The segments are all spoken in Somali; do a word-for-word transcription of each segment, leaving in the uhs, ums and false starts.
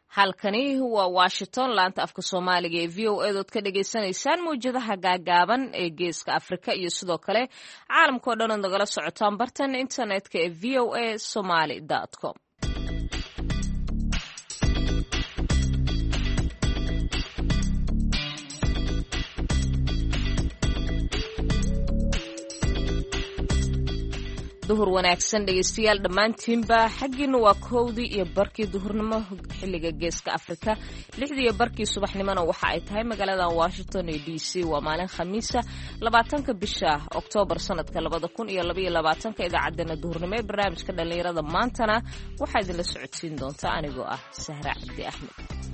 halkani waa Washington laanta afka Soomaaliga ee V O A dood ka dhageysanaysaan mowjadaha gaagaaban ee geeska Afrika iyo sidoo kale caalamka oo dhan nagala socotaan bartan internetka ee v o a somali dot com. duhur wanaagsan dhegeystayaal dhammaantiinba xaggiina waa kowdii iyo barkii duhurnimo xilliga geeska Afrika lixdii iyo barkii subaxnimona waxa ay tahay magaalada Washington D C waa maalin khamiisa labaatanka bisha Oktoobar sanadka labada kun iyo laba iyo labaatanka idaacadana duhurnimo ee barnaamijka dhalinyarada maantana waxaa idinla socodsiin doonta anigoo ah Sahra Cabdi Axmed.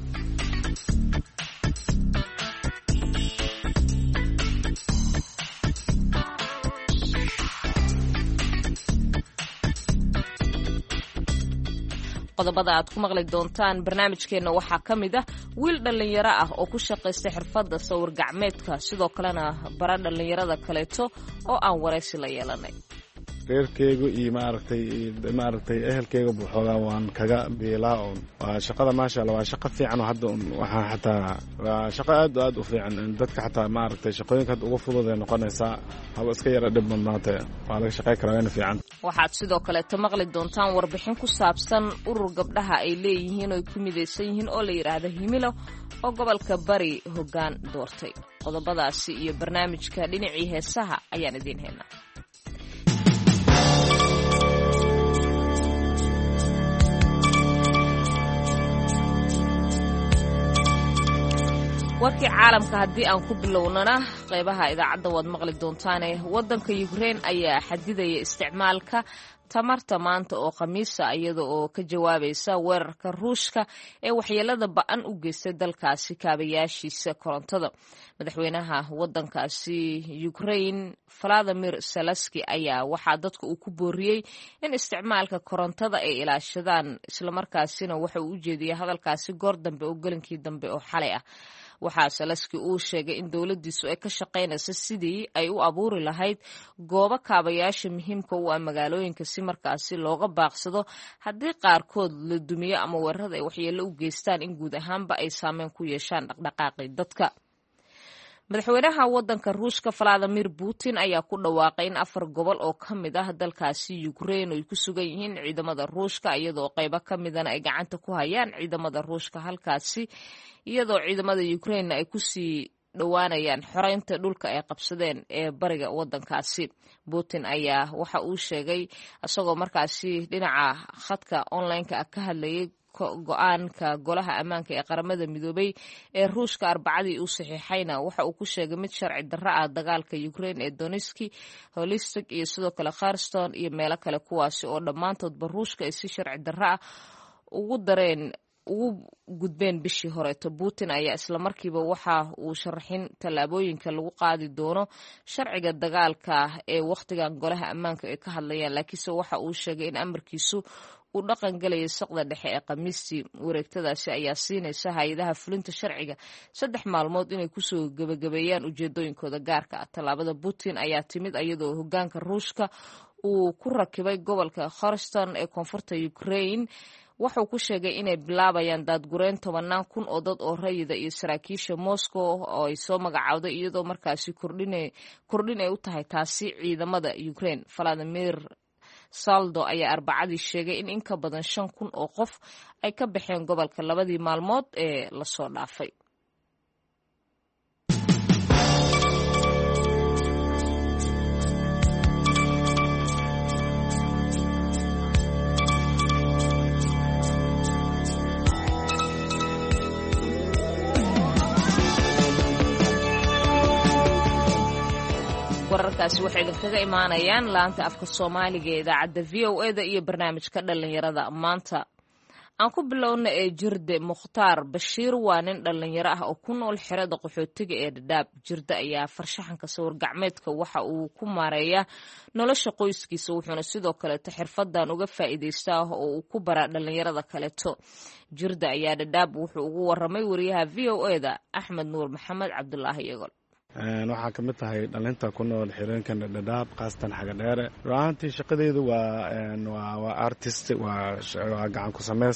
qodobada aad ku maqli doontaan barnaamijkeena waxaa ka mid ah wiil dhalinyaro ah oo ku shaqaystay xirfadda sawir gacmeedka sidoo kalena bara dhalinyarada kaleeto oo aan waraysi la yeelanay reerkeygu iyo maaragtay maaragtay ehelkeyga buuxoogaa waan kaga biilaa oo waa shaqada maasha Allah waa shaqo fiican oo hadda waxaan xataa waa shaqo aad aad u fiican dadka xataa maaragtay shaqooyinka hadda ugu fudud ay noqonaysaa haba iska yara dhib badnaata waa laga shaqayn karaa waana fiican. waxaad sidoo kale ta maqli doontaan warbixin ku saabsan urur gabdhaha ay leeyihiin oo ay ku midaysan yihiin oo la yiraahdo Himilo oo gobolka Bari hoggaan doortay. qodobadaasi iyo barnaamijka dhinacii heesaha ayaan idin haynaa. warkii caalamka haddii aan ku bilownana qaybaha idaacadda waad maqli doontaane waddanka Ukraine ayaa xadidaya isticmaalka tamarta maanta oo khamiisa iyada oo ka jawaabaysa weerarka Ruushka ee waxyeelada ba'an u geystay dalkaasi kaabayaashiisa korontada. madaxweynaha waddankaasi Ukraine Volodymyr Zelensky ayaa waxaa dadka uu ku booriyey in isticmaalka korontada ay ilaashadaan islamarkaasina waxa uu u jeediyay hadalkaasi goor dambe oo gelinkii dambe oo xalay ah. waxaa Zelensky uu sheegay in dowladdiisu ay ka shaqaynayso sidii ay u abuuri lahayd goobo kaabayaasha muhiimka u ah magaalooyinka si markaasi looga baaqsado haddii qaarkood la dumiyo ama weerarada ay waxyeello u geystaan in guud ahaanba ay saameyn ku yeeshaan dhaqdhaqaaqii dadka. madaxweynaha waddanka Ruushka Vladimir Putin ayaa ku dhawaaqay in afar gobol oo ka mid ah dalkaasi Ukraine ay ku sugan yihiin ciidamada Ruushka iyadoo qaybo ka midana ay gacanta ku hayaan ciidamada Ruushka halkaasi iyadoo ciidamada Ukraine ay ku sii dhawaanayaan xoreynta dhulka ay qabsadeen ee bariga waddankaasi. Putin ayaa waxa uu sheegay asagoo markaasi dhinaca khadka online-ka ka hadlayay go'aanka golaha ammaanka ee qaramada midoobay ee Ruushka Arbacadii uu saxiixayna waxa uu ku sheegay mid sharci darro ah dagaalka Ukraine ee Donetsk, Luhansk iyo sidoo kale Kherson iyo meelo kale kuwaasi oo dhammaantoodba Ruushka ay si sharci darro ah ugu dareen ugu gudbeen bishii horeeto. Putin ayaa isla markiiba waxa uu sharaxin tallaabooyinka lagu qaadi doono sharciga dagaalka ee waqtigan golaha ammaanka ay ka hadlayaan laakiinse waxa uu sheegay in amarkiisu uu dhaqan galaya saqda dhexe ee Khamiistii. wareegtadaasi ayaa siinaysa hay'adaha fulinta sharciga saddex maalmood inay kusoo gabagabeeyaan ujeedooyinkooda gaarka ah. tallaabada Putin ayaa timid iyadoo hoggaanka Ruushka uu ku rakibay gobolka Kherson ee koonfurta Ukraine wuxuu ku sheegay inay bilaabayaan daadgurayn tobanaan kun oo dad oo rayida iyo saraakiisha Moscow oo ay soo magacawday iyadoo markaasi kordhinay kordhin ay u tahay taasi ciidamada Ukraine. Vladimir Saldo ayaa Arbacadii sheegay in in ka badan shan kun oo qof ay ka baxeen gobolka labadii maalmood ee la soo dhaafay. wararkaasi waxay idinkaga imaanayaan laanta afka Soomaaliga ee idaacadda V O A da iyo barnaamijka dhalinyarada maanta. aan ku bilowna ee Jirde Mukhtaar Bashiir waa nin dhalinyaro ah oo ku nool xerada qaxootiga ee Dadaab. Jirde ayaa farshaxanka sawir gacmeedka waxa uu ku maareeyaa nolosha qoyskiisa wuxuuna sidoo kale xirfadan uga faa'iideystaa oo uu ku baraa dhalinyarada kaleeto. Jirde ayaa Dadaab wuxuu ugu waramay wariyaha V O A da Axmed Nuur Maxamed Cabdullaahi Yagol. waxaa ka mid tahay dhalinta ku nool xireenkan Dadaab qaastan xaga dheere. Runtii shaqadeedu waa waa waa artist waa waa gacan ku sameys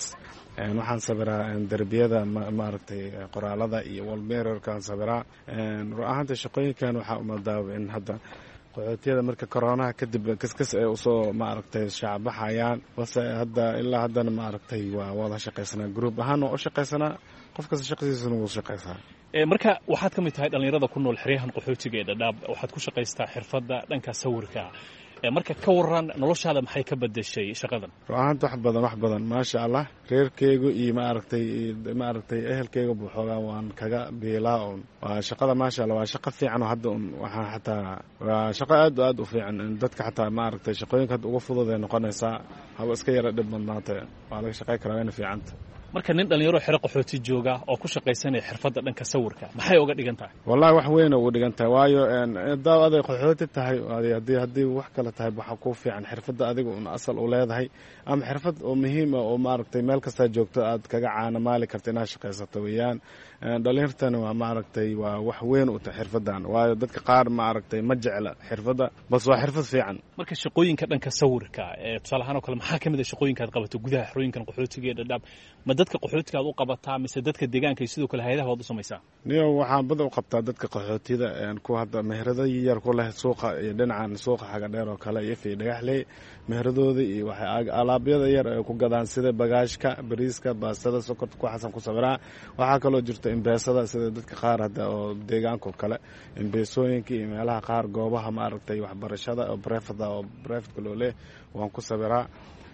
waxaan sabiraa derbiyada maaragtay qoraalada iyo walmerarkaan sabiraa run ahaanta shaqooyinkan waxaa umadaaba in hadda qaxootiyada marka koronaha kadib kaskas ay usoo maaragtay shacbaxayaan balse hadda ilaa haddana maaragtay waa wada shaqaysanaa gruub ahaan waa u shaqaysanaa qof kasta shaqadiisana wuu shaqaysaa marka waxaad ka mid tahay dhallinyarada ku nool xeryahan qaxootiga ee dhadhaab waxaad ku shaqaystaa xirfadda dhanka sawirka marka ka waran noloshaada maxay ka bedeshay shaqadan run ahaanta wax badan wax badan maasha allah reerkeygu iyo maaragtay maaragtay ehelkeyga buuxoogaa waan kaga biilaa un waa shaqada maasha allah waa shaqo fiican oo hadda un waxaan xataa waa shaqo aad aad u fiican dadka xataa maaragtay shaqooyinka hadda uga fudud ay noqonaysaa haba iska yara dhib badnaata waa laga shaqay karaa wayna fiicanta marka nin dhallinyaro xero qaxooti jooga oo ku shaqaysanaya xirfadda dhanka sawirka maxay uga dhigan tahay wallahi wax weyn uga dhigan tahay waayo daw aday qaxooti tahay haddii haddii wax kale tahay waxa ku fiican xirfadda adiga un asal u leedahay ama xirfad oo muhiim ah oo maaragtay meel kastaa joogto aad kaga caana maali karta inaad shaqaysato weeyaan dhalinyartana waa maaragtay waa wax weyn u tahay xirfaddan waayo dadka qaar maaragtay ma jecla xirfadda bas waa xirfad fiican marka shaqooyinka dhanka sawirka tusaale ahaan oo kale maxaa ka mid ah shaqooyinka aad qabato gudaha xerooyinkan qaxootiga ee dhadhaab ma dadka qaxootiga aad u qabataa mise dadka deegaanka iyo sidoo kale hay'adaha waad u samaysaa niyo waxaan bada u qabtaa dadka qaxootida ku hadda meherada yar ku leh suuqa iyo dhinacan suuqa xaga dheer oo kale iyo fi dhagaxley meheradooda iyo waxay alaabyada yar ay ku gadaan sida bagaashka bariiska baastada sokorta ku xasan ku sawiraa waxaa kaloo jirta imbeesada sida dadka qaar hadda oo deegaanka kale imbeesooyinka iyo meelaha qaar goobaha maaragtay waxbarashada oo breefada oo breefka loo leh waan ku sawiraa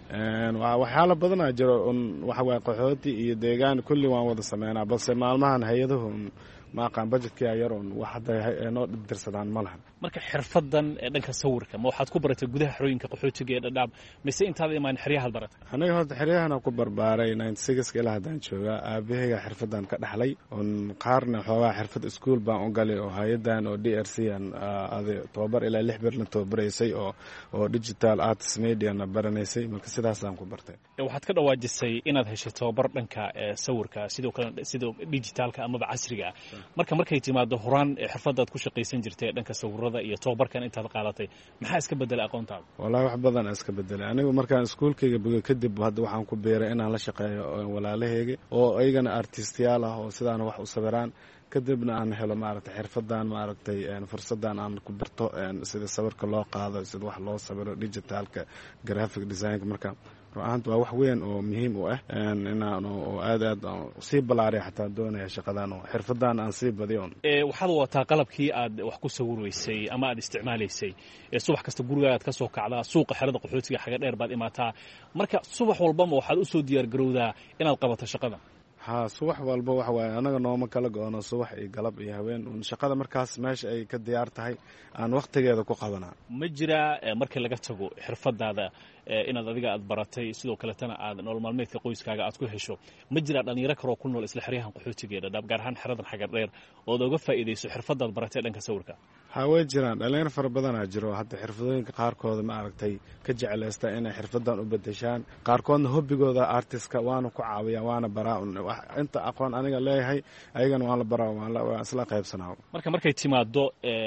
waxyaalo badanaa jiro un waxa waye qaxooti iyo deegaan kulli waan wada sameynaa balse maalmahan hay-aduhu ma aqaan budgetkia yar un wax hadda noo dirsadaan ma lahan marka xirfadan ee dhanka sawirka ma waxaad ku baratay gudaha xerooyinka qaxootiga ee dhadhaab mise intaada imaan xeryahaad baratay aniga horta xeryahana ku barbaaray ninety sixka ilaa haddaan joogaa aabahayga xirfadan ka dhaxlay un qaarna xoogaa xirfad iskuol baan u galay oo hay-adan oo d r c an adi tobabar ilaa lix bir la tobabaraysay oo oo digital artist mediana baranaysay marka sidaasaan ku bartay waxaad ka dhawaajisay inaad heshay tobabar dhanka sawirka sidoo kale sida digitaalka amaba casriga marka markay timaado horaan xirfadaad ku shaqaysan jirtay dhanka sawirada iyo tobabarkan intaad qaadatay maxaa iska bedelay aqoontaada wallahi wax badan iska bedelay anigu markaan iskuulkayga bogay kadib hadda waxaan ku beeray inaan la shaqeeyo walaalahayga oo ayagana artistiyaal ah oo sidaana wax u sawiraan kadibna aan helo maaragtay xirfadan maaragtay fursadan aan ku barto sida sawirka loo qaado sida wax loo sawiro digitalka graphic designka marka ru'aanta waa wax weyn oo muhiim u ah inaan oo aad aad sii balaariya xataa doonaya shaqadan oo xirfadan aan sii badiyo ee waxaad wataa qalabkii aad wax ku sawiraysay ama aad isticmaalaysay ee subax kasta guriga aad ka soo kacdaa suuqa xerada qaxootiga xaga dheer baad imaataa marka subax walba ma waxaad u soo diyaar garowdaa inaad qabato shaqadan ha subax walba waxa waaye anaga nooma kala go-ono subax iyo galab iyo haween un shaqada markaas meesha ay ka diyaar tahay aan wakhtigeeda ku qabanaa ma jiraa markii laga tago xirfadaada inaad adiga aad baratay sidoo kaletana aad nolol maalmeedka qoyskaaga aad ku hesho ma jiraa dhallinyaro kaloo ku nool isla xeryahan qaxootiga ee dhadhaab gaar ahaan xeradan xagar dheer ood oga faa'iidayso xirfadaad baratay dhanka sawirka ha way jiraan dhalinyaro fara badanaa jiro hadda xirfadooyinka qaarkooda ma aragtay ka jeclaysta inay xirfadan u bedeshaan qaarkoodna hobbigooda artistka waana ku caawiyaa waana baraa inta aqoon aniga leeyahay ayagana waan la baraa waan isla qaybsanaa marka markay timaado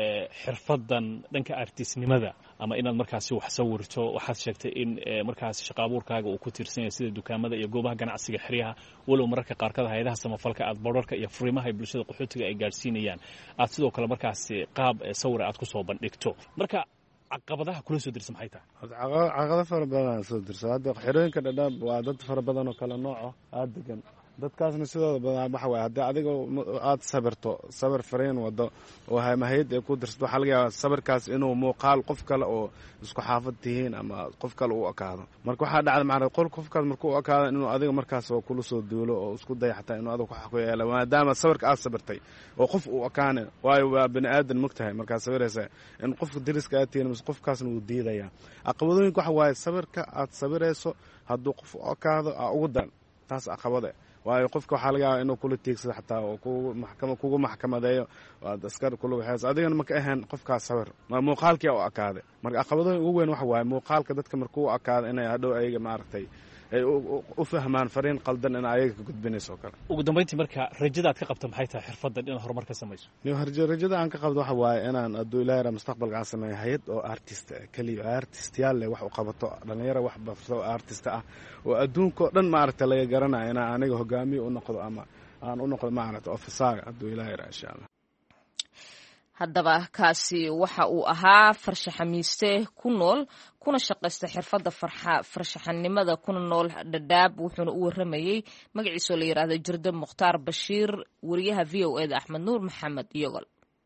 xirfadan dhanka artistnimada ama inaad markaasi wax sawirto waxaad sheegtay in markaasi shaqa abuurkaaga uu ku tiirsan yahay sida dukaamada iyo goobaha ganacsiga xeryaha walow mararka qaarkood hay'adaha samafalka aad borarka iyo furiimaha ay bulshada qaxootiga ay gaadhsiinayaan aad sidoo kale markaasi qaab sawir aad ku soo bandhigto marka caqabadaha kula soo dirsa maxay tahay caqabado fara badan soo dirsa hadda xerooyinka dhadhaab waa dad fara badan oo kala nooco aad degan dadkaasna sidooda badan waxa waaye haddii adiga aad sabirto sabir fariin wado oo hay-ad ay ku dirsato waxaa laga yaabaa sabirkaas inuu muuqaal qof kale oo isku xaafad tihiin ama qof kale u ekaado marka waxaa dhacda macnaa qol qofkaas markuu u ekaado inuu adiga markaas oo kula soo duulo oo isku daya xataa inuu adiga wax ku yeelo maadaama sabirka aad sabirtay oo qof uu ekaane waayo waa bini aadan mogtahay markaad sabiraysa in qofka dariska aad tihiin mise qofkaasna wuu diidaya caqabadooyinka waxa waaye sabirka aad sabirayso hadduu qof u ekaado aa ugu dan taas caqabade waayo qofka waxaa laga yaabaa inuu kula tiigsado xataa oo kugu maxkamadeeyo aad askar kula waxayso adigana maka ahayn qofkaas sawir ma muuqaalkii u ekaaday marka caqabadooyin ugu weyn waxa waaye muuqaalka dadka markuu u ekaado inay hadhow ayaga maaragtay ay u fahmaan fariin qaldan in ayaga ka gudbinayso kale. ugu dambeyntii marka rajadaad ka qabto maxay tahay xirfaddan inaad horumar ka samayso? niyo rajada aan ka qabdo waxa waaye inaan hadduu ilaahay ra mustaqbalka aan sameeyo hay'ad oo artist kaliya artistiyaal leh wax u qabato dhalinyaro wax barto artist ah oo adduunka oo dhan maaragtay laga garanayo inaan aniga hogaamiye u noqdo ama aan u noqdo maaragtay officer hadduu ilaahay ra insha Allah. haddaba kaasi waxa uu ahaa farshaxamiiste ku nool kuna shaqaysta xirfadda farshaxanimada kuna nool Dhadhaab, wuxuuna u waramayey magaciisa la yiraahdo Jirde Mukhtaar Bashiir, wariyaha V O A da Axmed Nuur Maxamed Yogol.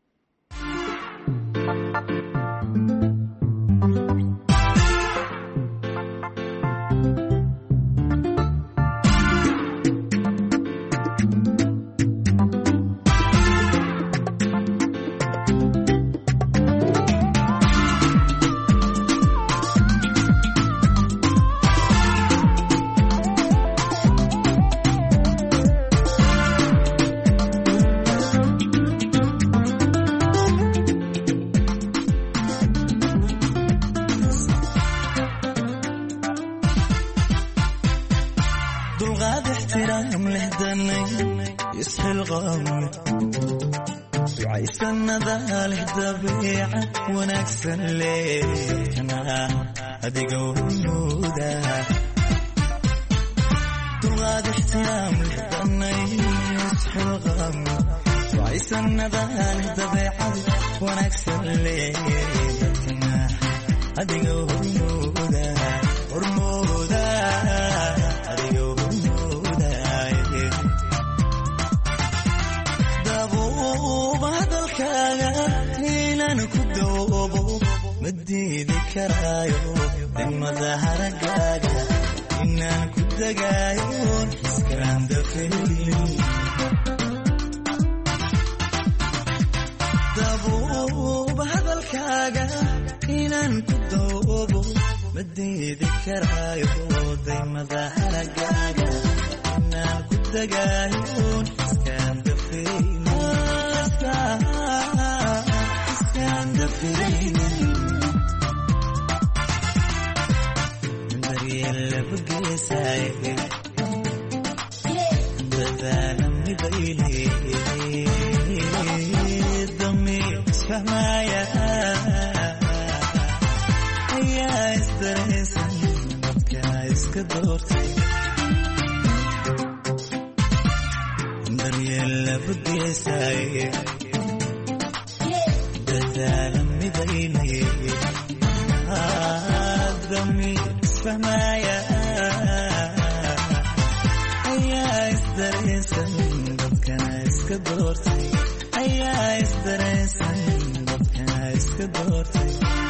wanaagsan leekana adiga wnuuda dulqaad ixtiraam lehdanay isxilqam waysanadaan dabeecad wanaagsan leekana adiga wnuuda hormooda adiga wnuuda dabuuba hadalkaaga ku doobo madiidi karaayo degmada haragaaga inaan ku dagaayo iskaan dafeelin dabuuba hadalkaaga inaan ku doobo madiidi karaayo degmada haragaaga inaan ku dagaayo iskaan dafeelin Mariela Bugesai Dadana Midaili Dami Samaya Aya Estresan Guys Kadorti Mariela Bugesai Dadana Adami Samaya Ayaa isdareensan dadkana iska doortay Ayaa isdareensan dadkana iska doortay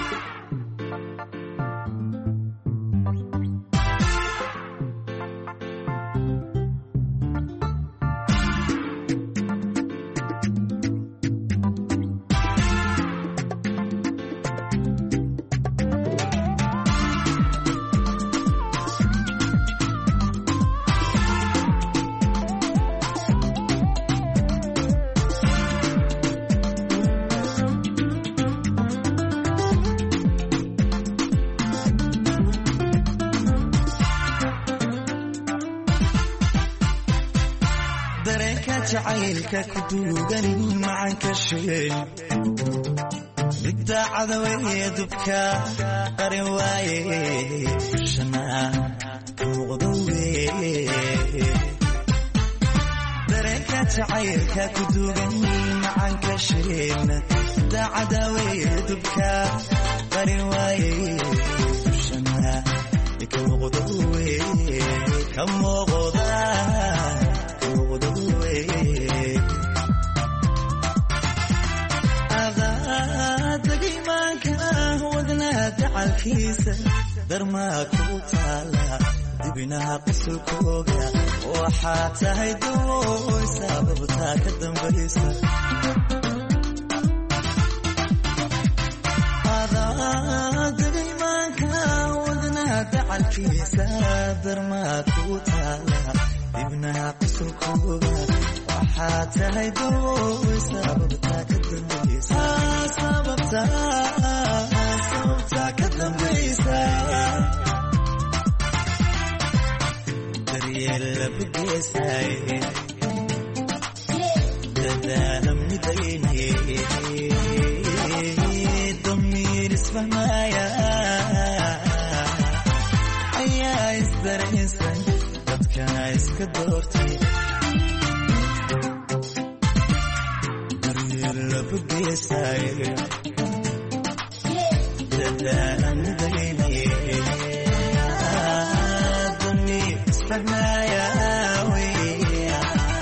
jacaylka ku duugan macanka sheel midda cadawee dubka qarin waaye shana muuqdo wee dareenka jacaylka ku duugan macanka sheel midda cadawee dubka qarin waaye shana muuqdo wee ka muuqda dacalkiisa darmaa ku taala dibinaha qusulkooga waxaa tahay dooy sababtaa ka dambaysa adadagaymaanka wadnaha dacalkiisa darmaa ku taala dibinaha qusulkooga waxaa tahay dooy sababtaa ka dambaysa sababtaa ka dambaysa لبقيساي دلالم نديني ضمير اسمه مايا أيا إسدريسن dadka iska doortay daryeer labugeesay dadaan daynay dami isfahmaya wiya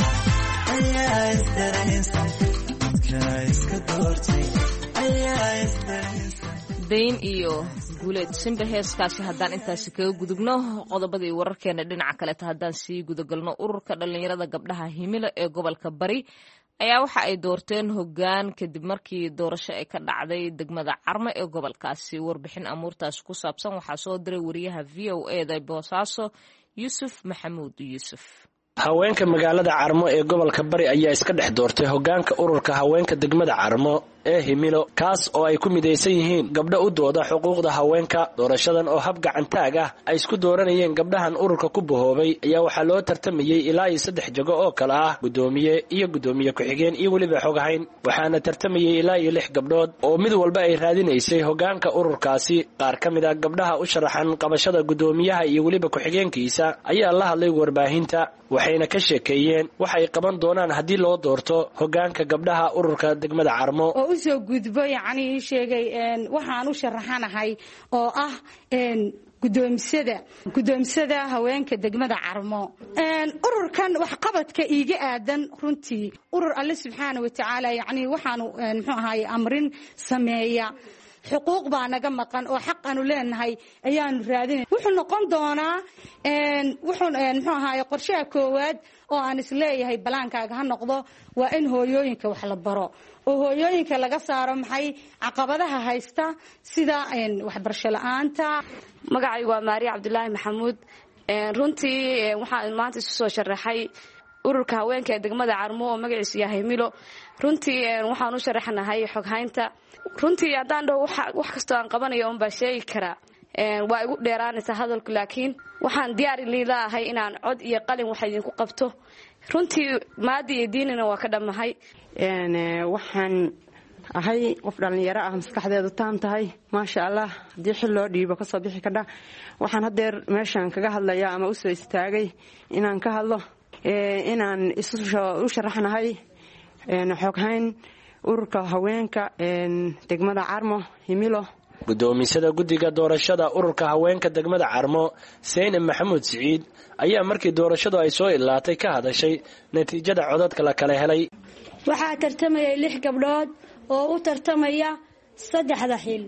ayaa isdaraysan dadka iska doortay ayaa isdaraysan dayn iyo guuleed simba heeskaasi haddaan intaasi kaga gudubno qodobadii wararkeena dhinaca kaleeta haddaan sii gudagalno ururka dhallinyarada gabdhaha himilo ee gobolka bari ayaa waxa ay doorteen hoggaan kadib markii doorasho ay ka dhacday degmada carmo ee gobolkaasi warbixin amuurtaasi ku saabsan waxaa soo diray wariyaha v o eda boosaaso yuusuf maxamuud yuusuf haweenka magaalada Carmo ee gobolka Bari ayaa iska dhex doortay hoggaanka ururka haweenka degmada Carmo ee Himilo kaas oo ay ku mideysan yihiin gabdho u dooda xuquuqda haweenka doorashadan oo hab gacantaag ah ay isku dooranayeen gabdhahan ururka ku bahoobay ayaa waxaa loo tartamayay ilaa iyo saddex jago oo kala ah gudoomiye iyo gudoomiye ku-xigeen iyo waliba xogahayn waxaana tartamayay ilaa iyo lix gabdhood oo mid walba ay raadinaysay hoggaanka ururkaasi qaar ka mid ah gabdhaha u sharaxan qabashada gudoomiyaha iyo waliba ku-xigeenkiisa ayaa la hadlay warbaahinta waxayna ka sheekeeyeen waxay qaban doonaan haddii loo doorto hoggaanka gabdhaha ururka degmada Carmo oo u soo gudbo yacni sheegay een waxaan u sharaxanahay oo ah een gudoomisada gudoomisada haweenka degmada Carmo een ururkan wax qabadka iiga aadan runtii urur Alle subhanahu wa ta'ala yacni waxaan muxuu ahaay amrin sameeya xuquuq baa naga maqan oo xaq aanu leenahay ayaanu raadinay wuxuu noqon doonaa een wuxuu muxuu ahaay qorshaha koowaad oo aan isleeyahay balaankaaga ha noqdo waa in hooyooyinka wax la baro oo hooyooyinka laga saaro maxay caqabadaha haysta sida een waxbarasho la'aanta magacaygu waa Maariya Cabdullaahi Maxamuud een runtii waxaan maanta isu soo sharaxay ururka haweenka degmada Carmo oo magaciisu yahay Milo runtii waxaan u sharaxanahay xoghaynta runtii haddaan dhaw wax kasta aan qabanayo un baa sheegi karaa waa igu dheeraanaysa hadalku laakiin waxaan diyaar leeyahay inaan cod iyo qalin wax idinku qabto runtii maadi iyo diinina waa ka dhamahay een waxaan ahay qof dhalinyaro ah maskaxdeedu taan tahay maasha Allah hadii xil loo dhiibo ka soo bixi kadha waxaan hadeer meeshan kaga hadlayaa ama u soo istaagay inaan ka hadlo ee inaan isu u sharaxnahay een xoghayn ururka haweenka een degmada Carmo Himilo gudoomisada guddiga doorashada ururka haweenka degmada Carmo Seyne Maxamuud Saciid ayaa markii doorashadu ay soo ilaatay ka hadashay natiijada codadka la kala helay waxaa tartamayay lix gabdhood oo u tartamaya saddexda xil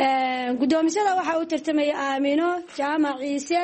ee gudoomisada waxa uu tartamaya Aamino Jaamac Ciise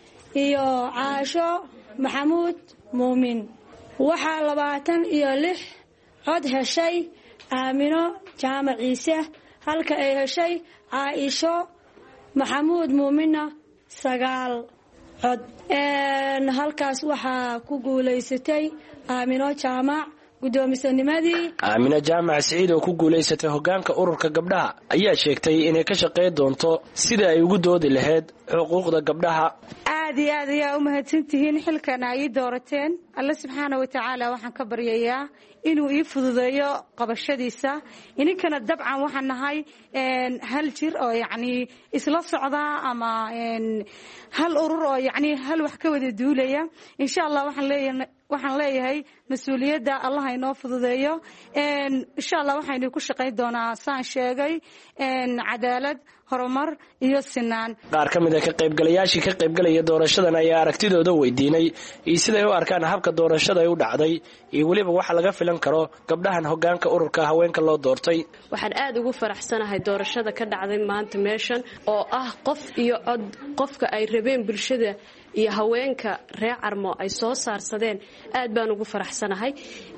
iyo Caasho Maxamuud Muumin waxaa labaatan iyo lix cod heshay Aamino Jaamac Ciise halka ay heshay Caaisho Maxamuud Muuminna sagaal cod een halkaas waxaa ku guuleysatay Aamino Jaamac gudoomisanimadii Aamino Jaamac Saciid oo ku guuleysatay hoggaanka ururka gabdhaha ayaa sheegtay inay ka shaqeyn doonto sida ay ugu doodi lahayd xuquuqda gabdhaha aad iyo aad ayaa u mahadsantihiin xilkan ay doorateen Alle subhanahu wa ta'ala waxaan ka baryayaa inuu ii fududeeyo qabashadiisa ininkana dabcan waxaan nahay een hal jir oo yacni isla socda ama een hal urur oo yacni hal wax ka wada duulaya insha Allah waxaan leeyahay waxaan leeyahay mas'uuliyadda Allah inoo fududeeyo een insha Allah waxaynu ku shaqeyn doonaa saan sheegay een cadaalad horumar iyo sinaan qaar ka mid ah ka qaybgalayaashii ka qaybgalaya doorashadan ayaa aragtidooda weydiinay iyo sida ay u arkaan habka doorashada ay u dhacday iyo waliba waxa laga filan karo gabdhahan hoggaanka ururka haweenka loo doortay waxaan aad ugu faraxsanahay doorashada ka dhacday maanta meeshan oo ah qof iyo cod qofka ay rabeen bulshada iyo haweenka reer Carmo ay soo saarsadeen aad baan ugu faraxsanahay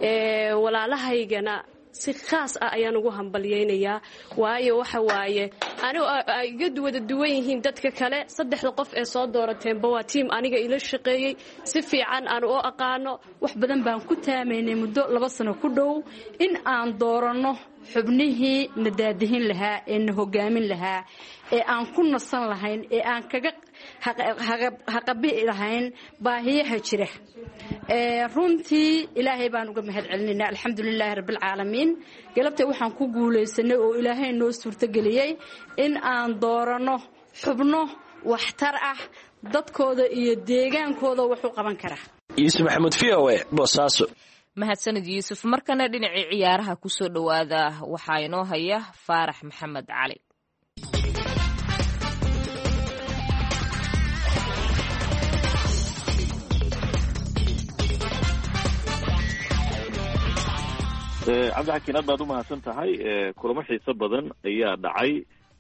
ee walaalahaygana si khaas ah ayaan ugu hambalyeynaya waayo waxa waaye anigu ay iga wada duwan yihiin dadka kale saddexda qof ee soo doorateen waa team aniga ila shaqeeyay si fiican aan u aqaano wax badan baan ku taameynay muddo laba sano ku dhow in aan doorano xubnihii nadaadihin lahaa ee hogaamin lahaa ee aan ku nasan lahayn ee aan kaga haqabi'i lahayn baahiyaha jira runtii ilaahay baan uga mahad celinayna alxamdulilaahi rabbilcaalamiin galabta waxaan ku guulaysanay oo ilaahay noo suurtageliyey in aan dooranno xubno waxtar ah dadkooda iyo deegaankooda wax u qaban kara. yuusuf maxamuud v o a boosaaso. mahadsanid yuusuf. markana dhinacii ciyaaraha ku soo dhowaada waxaa inoo haya faarax maxamed cali. cabdixakiin aad baad u mahadsan tahay. kulamo xiiso badan ayaa dhacay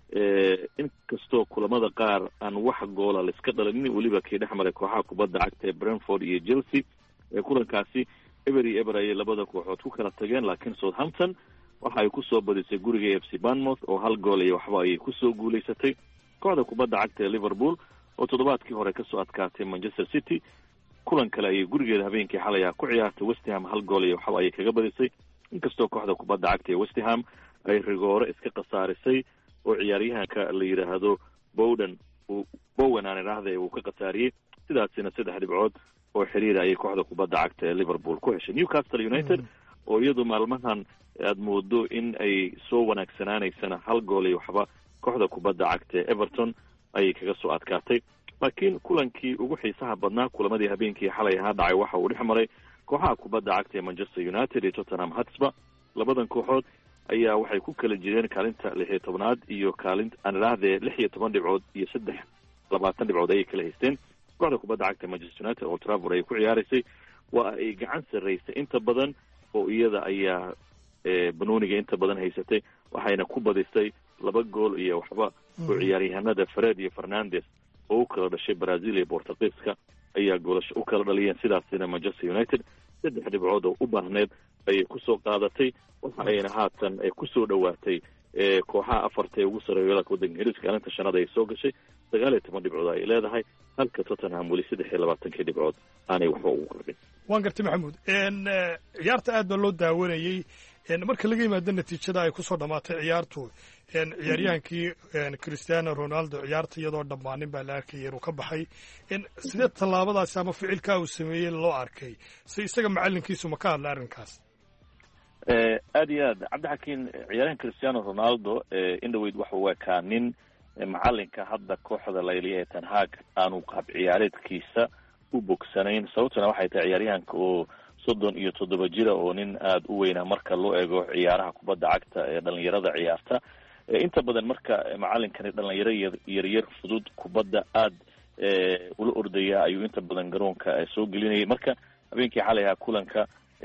inkastoo kulamada qaar aan wax goola la iska dhalinin weliba kii dhex maray kooxaha kubadda cagta ee brentford iyo chelsea kulankaasi eber iyo eber ayay labada kooxood ku kala tageen, laakiin southampton waxa ay kusoo badisay guriga f c bournemouth oo hal gool iyo waxba ayay kusoo guulaysatay. kooxda kubadda cagta ee liverpool oo toddobaadkii hore kasoo adkaatay manchester city kulan kale ayay gurigeeda habeenkii xalay ah ku ciyaartay. westham hal gool iyo waxba ayay kaga badisay, inkastoo kooxda kubadda cagta ee westham ay rigoore iska khasaarisay oo ciyaaryahanka la yidhaahdo bowden bowen aan idhaahda uu ka khasaariyey, sidaasina saddex dhibcood oo xiriira ayay kooxda kubadda cagta ee liverpool ku heshay. newcastle united oo iyadu maalmahan aad moodo in ay soo wanaagsanaanaysana hal gool iyo waxba kooxda kubadda cagta ee everton ayay kaga soo adkaatay. laakiin kulankii ugu xiisaha badnaa kulamadii habeenkii xalay ahaa dhacay waxa uu dhex maray kooxaha kubadda cagta ee manchester united iyo tottenham hotspur. labadan kooxood ayaa waxay ku kala jireen kaalinta lix iyo tobnaad iyo kaalinta aan idhaahdee lix iyo toban dhibcood iyo saddex labaatan dhibcood ayay kala haysteen. kooxda kubadda cagta manchester united old trafford ayay ku ciyaaraysay, waa ay gacan sarraysay inta badan oo iyada ayaa banooniga inta badan haysatay, waxayna ku badisay laba gool iyo waxba oo ciyaaryahanada fred iyo fernandes oo u kala dhashay brazil iyo bortugiiska ayaa goolasho u kala dhaliyeen. sidaasina manchester united saddex dhibcood oo u baahneed ayay kusoo qaadatay, waxa ayna haatan kusoo dhowaatay kooxaha afarta ee ugu sarreeya waddanka ingiriiska. kaalinta shanaad ayay soo gashay, sagaal iyo toban dhibcood ay leedahay, halka tottenham weli saddex iyo labaatankii dhibcood aanay waxba ugu qabin. waan gartay maxamuud, ciyaarta aad baa loo daawanayey. marka laga yimaado natiijada ay kusoo dhammaatay ciyaartu, ciyaaryahankii cristiano ronaldo ciyaarta iyadoo dhammaanin baa la arkayay inuu ka baxay. sidee tallaabadaasi ama ficilkaa uu sameeyey loo arkay, si isaga macalinkiisu ma ka hadla arrinkaas? aad iyo aad cabdixakiin, ciyaaryahan cristiano ronaldo indhaweyd waxa uu ekaa nin macalinka hadda kooxda layliya ee ten hag aanu qaab ciyaareedkiisa u bogsanayn. sababtuna waxay tahay ciyaaryahanka oo soddon iyo toddoba jira oo nin aada u weynaa marka loo eego ciyaaraha kubadda cagta ee dhalinyarada ciyaarta. inta badan marka macalinkani dhalinyaro yaryar fudud kubadda aada ula ordaya ayuu inta badan garoonka soo gelinayay. marka habeenkii xalay ahaa kulanka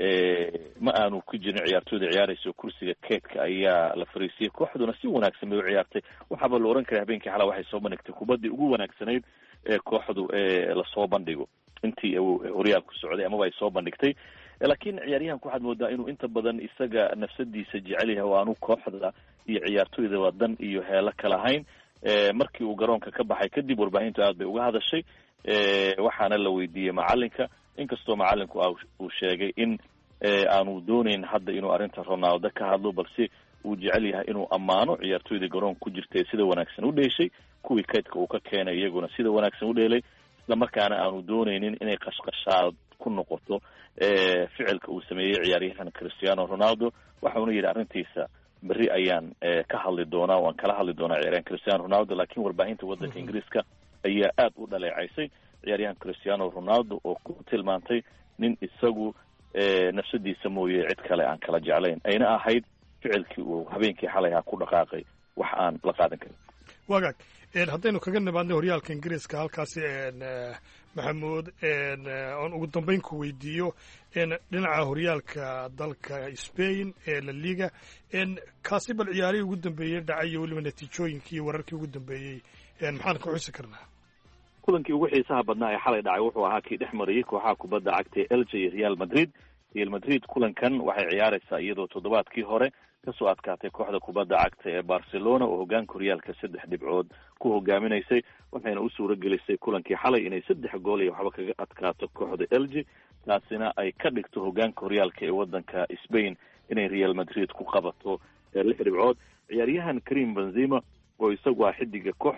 ma aanu ku jirin ciyaartooyda ciyaaraysa, kursiga keedka ayaa la fariisiyey. kooxduna si wanaagsan bay u ciyaartay, waxaaba la ohan karay habeenkii xalay waxay soo bandhigtay kubaddii ugu wanaagsanayd ee kooxdu lasoo bandhigo intii horyaalku socday amaba ay soo bandhigtay. laakiin ciyaaryahanku waxaad moodaa inuu inta badan isaga nafsadiisa jecel yahay oo aanu kooxda iyo ciyaartooydaba dan iyo heelo kala hayn. markii uu garoonka ka baxay kadib warbaahintu aad bay uga hadashay, waxaana la weydiiyey macalinka, inkastoo macalinku uu sheegay in aanu doonayn hadda inuu arrinta ronaldo ka hadlo, balse uu jecel yahay inuu ammaano ciyaartooyda garoonka ku jirta ee sida wanaagsan u dheeshay, kuwii kaydka uu ka keenay iyaguna sida wanaagsan u dheelay, isla markaana aanu doonaynin inay qashqashaad ku noqoto ficilka uu sameeyey ciyaaryahan cristiano ronaldo. waxauna yidhi arrintiisa berri ayaan ka hadli doonaa, waan kala hadli doonaa ciyaaryahan cristiano ronaldo. laakiin warbaahinta waddanka ingiriiska ayaa aad u dhaleecaysay ciyaaryahan cristiano ronaldo oo ku tilmaantay nin isagu nafsadiisa mooye cid kale aan kala jeclayn, ayna ahayd ficilkii uu habeenkii xalay ahaa ku dhaqaaqay wax aan la qaadan karin. wagaag haddaynu kaga nimaadnay horyaalka ingiriiska halkaasi maxamuud, oon ugu dambeyn ku weydiiyo dhinaca horyaalka dalka Spain ee La Liga, kaasi bal ciyaarihii ugu dambeeyey dhacay iyo weliba natiijooyinkii iyo wararkii ugu dambeeyey maxaan ka xusi karnaa? kulankii ugu xiisaha badnaa ee xalay dhacay wuxuu ahaa kii dhex marayay kooxaha kubadda cagta ee Elche iyo Real Madrid. Real Madrid kulankan waxay ciyaaraysaa iyadoo toddobaadkii hore kasoo adkaatay kooxda kubadda cagta ee Barcelona oo hogaanka horyaalka saddex dhibcood ku hogaaminaysay, waxayna u suura gelisay kulankii xalay inay saddex gool iyo waxba kaga adkaato kooxda Elche, taasina ay ka dhigto hogaanka horyaalka ee waddanka Spain inay Real Madrid ku qabato lix dhibcood. ciyaaryahan Karim Benzema oo isagu ah xidiga kooxda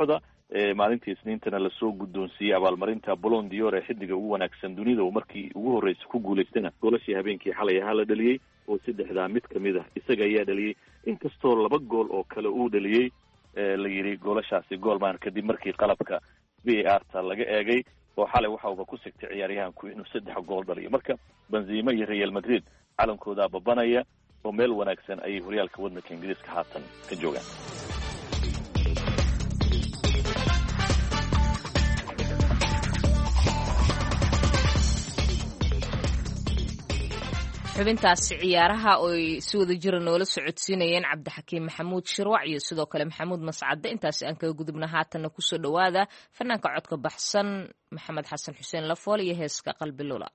maalintii isniintana lasoo guddoonsiiyey abaalmarinta Ballon d'Or ee xiddiga ugu wanaagsan dunida oo markii ugu horreysay ku guulaystana goolashii habeenkii xalay ahaa la dhaliyey oo saddexdaa mid ka mid ah isaga ayaa dhaliyey inkastoo laba gool oo kale uu dhaliyey la yidhi goolashaasi goolmaan kadib markii qalabka V A R ta laga eegay oo xalay waxa uuba ku sigtay ciyaaryahanku inuu saddex gool dhaliyo marka Benzema iyo Real Madrid calankooda babanaya oo meel wanaagsan ayay horyaalka waddanka Ingiriiska haatan ka joogaan. xubintaasi ciyaaraha oo ay si wada jira noola socodsiinayeen Cabdixakiim Maxamuud Shirwac iyo sidoo kale Maxamuud Mascade intaasi aan kaga gudubna haatanna ku soo dhawaada fanaanka codka baxsan Maxamed Xasan Xuseen Lafool iyo heeska Qalbi Lula.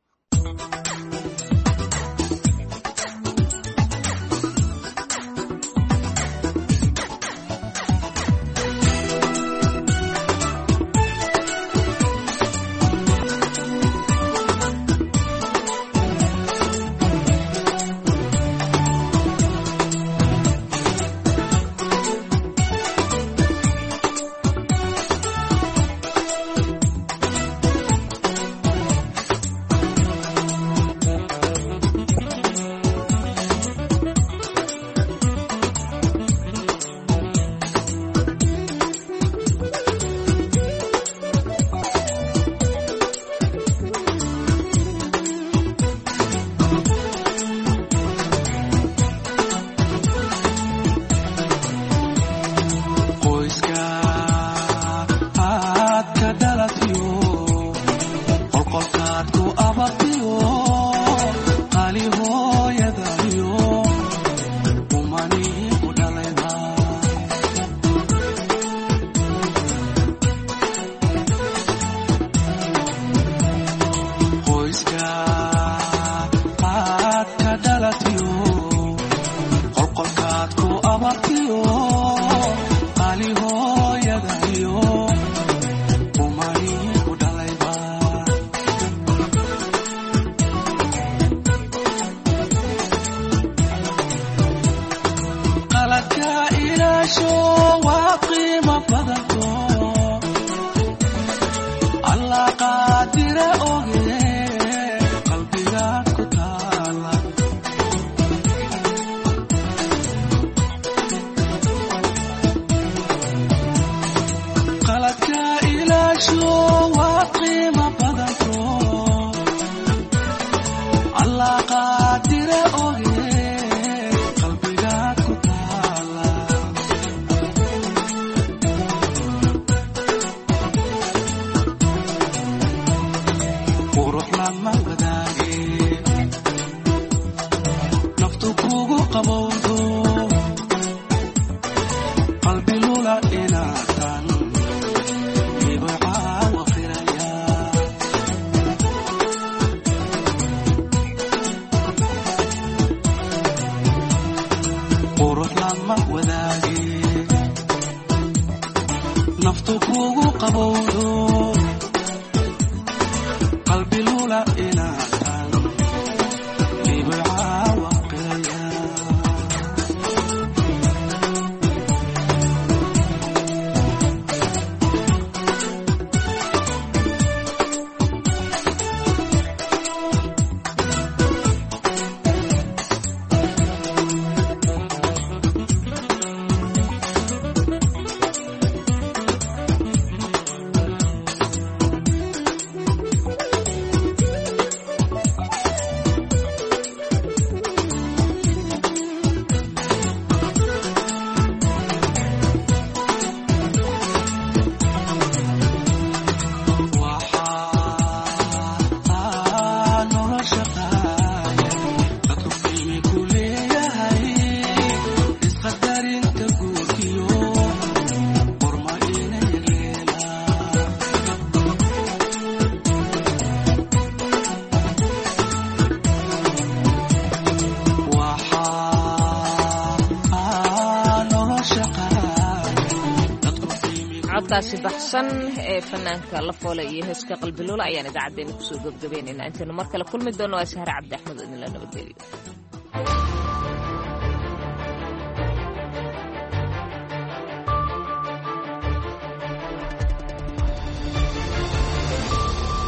codkaasi baxsan ee fanaanka Lafoole iyo heeska Qalbi Lula ayaan idaacadeena kusoo gabagabeynayna intaynu mar kale kulmi doono waa Sahar Cabdi Axmed oo idin la nabadgeliyo.